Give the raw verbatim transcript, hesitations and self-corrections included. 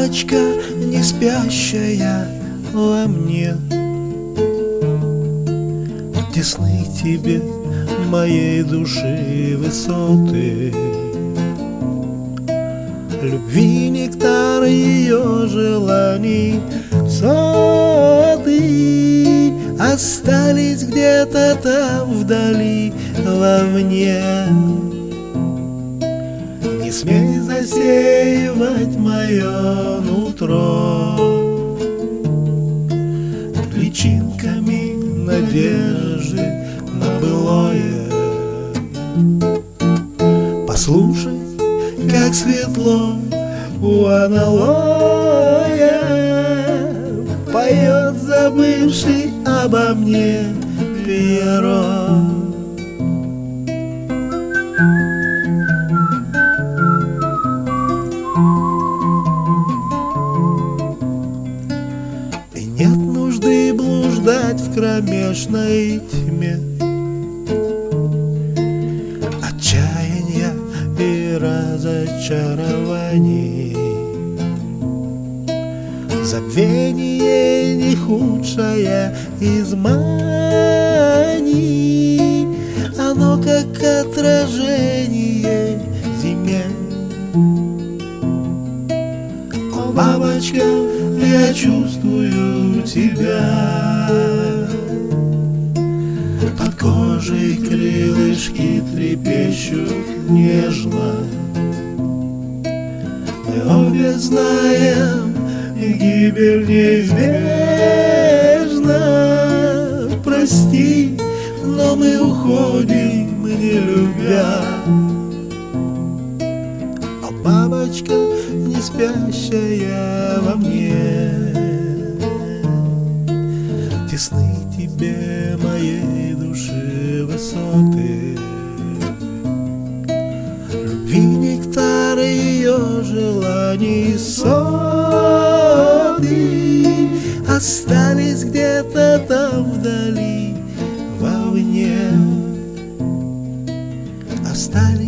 бабочка, не спящая во мне. Тесны тебе моей души высоты, любви нектар ее желаний соты остались где-то там вдали вовне. Не смей засеивать мое нутро личинками надежды на былое. Послушай, как светло у аналоя поет забывший обо мне Пьеро. И нет нужды блуждать в кромешной тьме отчаяния и разочарований. Забвение не худшая из маний, оно как отражение зиме. О, бабочка, я чувствую тебя, под кожей крылышки трепещут нежно. Мы обе знаем, гибель неизбежна. Прости, но мы уходим, не любя. О, бабочка, не спящая во мне, тесны тебе моей души высоты, любви нектар ее желаний соты остались где-то там вдали вовне, остались